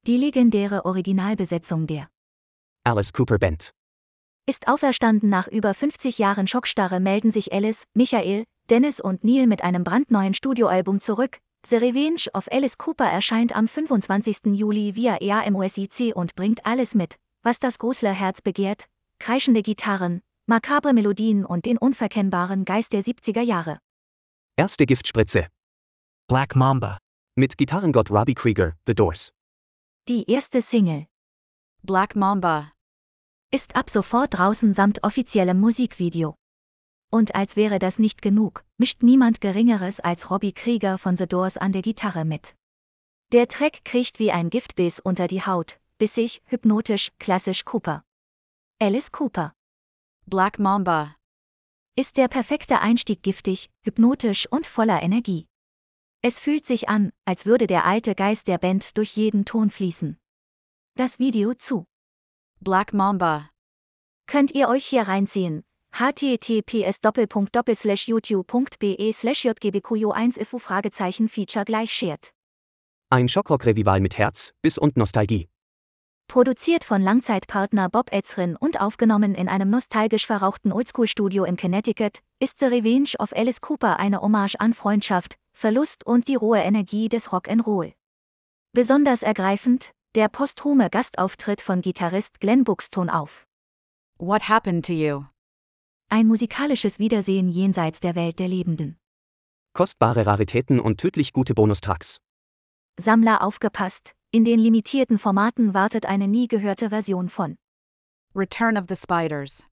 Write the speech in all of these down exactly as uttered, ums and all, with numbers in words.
Die legendäre Originalbesetzung der Alice Cooper Band ist auferstanden. Nach über fünfzig Jahren Schockstarre melden sich Alice, Michael, Dennis und Neil mit einem brandneuen Studioalbum zurück. The Revenge of Alice Cooper erscheint am fünfundzwanzigsten Juli via E A Music und bringt alles mit, was das Grußlerherz begehrt: kreischende Gitarren, makabre Melodien und den unverkennbaren Geist der siebziger Jahre. Erste Giftspritze Black Mamba mit Gitarrengott Robbie Krieger, The Doors. Die erste Single Black Mamba ist ab sofort draußen samt offiziellem Musikvideo. Und als wäre das nicht genug, mischt niemand Geringeres als Robbie Krieger von The Doors an der Gitarre mit. Der Track kriecht wie ein Giftbiss unter die Haut, bissig, hypnotisch, klassisch Cooper. Alice Cooper Black Mamba ist der perfekte Einstieg, giftig, hypnotisch und voller Energie. Es fühlt sich an, als würde der alte Geist der Band durch jeden Ton fließen. Das Video zu Black Mamba könnt ihr euch hier reinziehen. h t t p s slash youtube punkt b e slash j g b q u eins f u Fragezeichen Feature gleich shared. Ein Schockrock-Revival mit Herz, Biss und Nostalgie. Produziert von Langzeitpartner Bob Ezrin und aufgenommen in einem nostalgisch verrauchten Oldschool-Studio in Connecticut, ist The Revenge of Alice Cooper eine Hommage an Freundschaft, Verlust und die rohe Energie des Rock'n'Roll. Besonders ergreifend, der posthume Gastauftritt von Gitarrist Glenn Buxton auf What Happened to You? Ein musikalisches Wiedersehen jenseits der Welt der Lebenden. Kostbare Raritäten und tödlich gute Bonustracks. Sammler aufgepasst, in den limitierten Formaten wartet eine nie gehörte Version von Return of the Spiders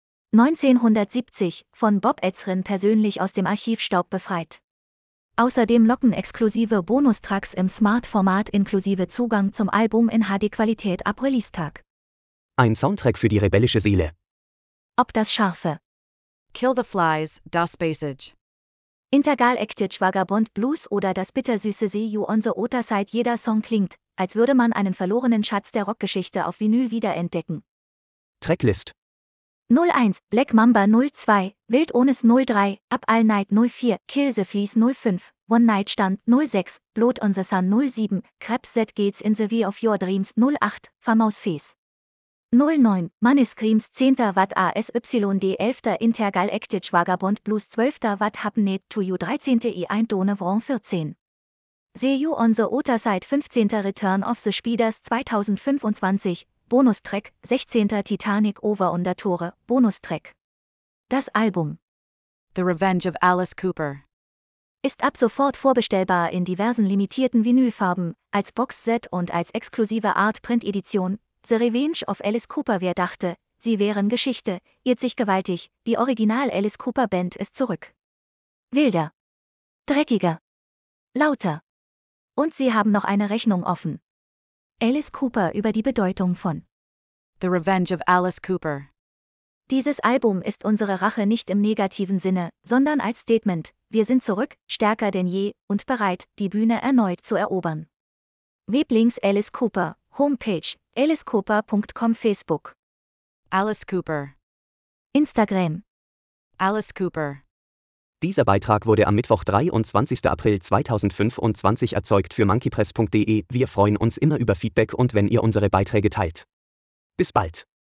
neunzehnhundertsiebzig, von Bob Ezrin persönlich aus dem Archivstaub befreit. Außerdem locken exklusive Bonustracks im Smart-Format inklusive Zugang zum Album in H D-Qualität ab Release-Tag. Ein Soundtrack für die rebellische Seele. Ob das scharfe Kill the Flies, Das Passage Intergalactic Vagabond Blues oder das bittersüße See You on the Other Side, jeder Song klingt, als würde man einen verlorenen Schatz der Rockgeschichte auf Vinyl wiederentdecken. Tracklist null eins, Black Mamba null zwei, Wild Ones null drei, Up All Night null vier, Kill the Fleas null fünf, One Night Stand null sechs, Blood on the Sun null sieben, Krebs That Gates in the Way of Your Dreams null acht, Famaus Face null neun, Money Screams zehnter Watt A S Y D elfter Intergalactic Vagabond Blues zwölfter Watt Happenet to You dreizehnter E eins Donevron vierzehn. See You on the Other Side fünfzehnter Return of the Speeders zweitausendfünfundzwanzig, Bonustrack, sechzehnter Titanic Over Under Tore, Bonustrack. Das Album The Revenge of Alice Cooper ist ab sofort vorbestellbar in diversen limitierten Vinylfarben, als Boxset und als exklusive Art-Print-Edition. The Revenge of Alice Cooper. Wer dachte, sie wären Geschichte, irrt sich gewaltig, die Original Alice Cooper Band ist zurück. Wilder, dreckiger, lauter. Und sie haben noch eine Rechnung offen. Alice Cooper über die Bedeutung von The Revenge of Alice Cooper. Dieses Album ist unsere Rache nicht im negativen Sinne, sondern als Statement: Wir sind zurück, stärker denn je und bereit, die Bühne erneut zu erobern. Weblinks Alice Cooper, Homepage, alice cooper punkt com, Facebook, Alice Cooper, Instagram, Alice Cooper. Dieser Beitrag wurde am Mittwoch, dreiundzwanzigsten April zweitausendfünfundzwanzig erzeugt für monkeypress punkt de. Wir freuen uns immer über Feedback und wenn ihr unsere Beiträge teilt. Bis bald.